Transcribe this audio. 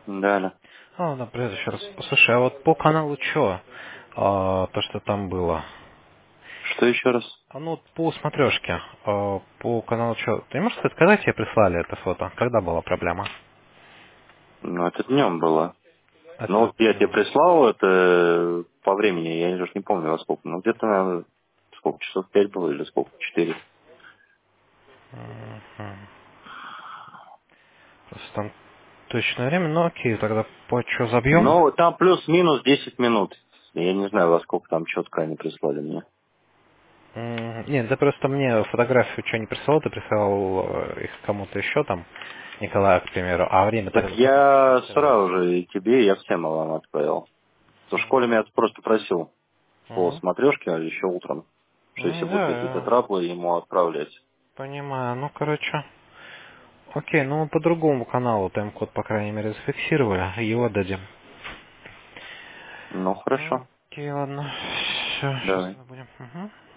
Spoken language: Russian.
Да, да. Да, привет еще раз. Слушай, а вот по каналу чё? То, что там было. Что еще раз? Ну, вот по смотрешке. По каналу чё? Ты можешь сказать, когда тебе прислали это фото? Когда была проблема? Ну, это днем было. Ну, Это вот я тебе днем. прислал это по времени, я уже не помню во сколько. Ну, где-то, наверное, сколько, часов 5 было или сколько, 4. Мгм. Просто там точное время, ну окей, тогда по чё забьем? Ну, там плюс-минус 10 минут. Я не знаю, во сколько там четко они прислали мне. Нет, ты просто мне фотографию что не присылал, ты присылал их кому-то еще там, Николаю, к примеру, а время Так тогда как я фиксировалось? сразу же и тебе, и я всем вам отправил. В школе меня просто просил по Мгм. смотрешке, а еще утром, что если будут Да, какие-то я траблы, ему отправлять. понимаю. Ну, короче, окей, ну по другому каналу тайм-код, по крайней мере, зафиксировали, его дадим. Ну, хорошо. Окей, ладно. Все, сейчас Давай. мы будем. Мгм.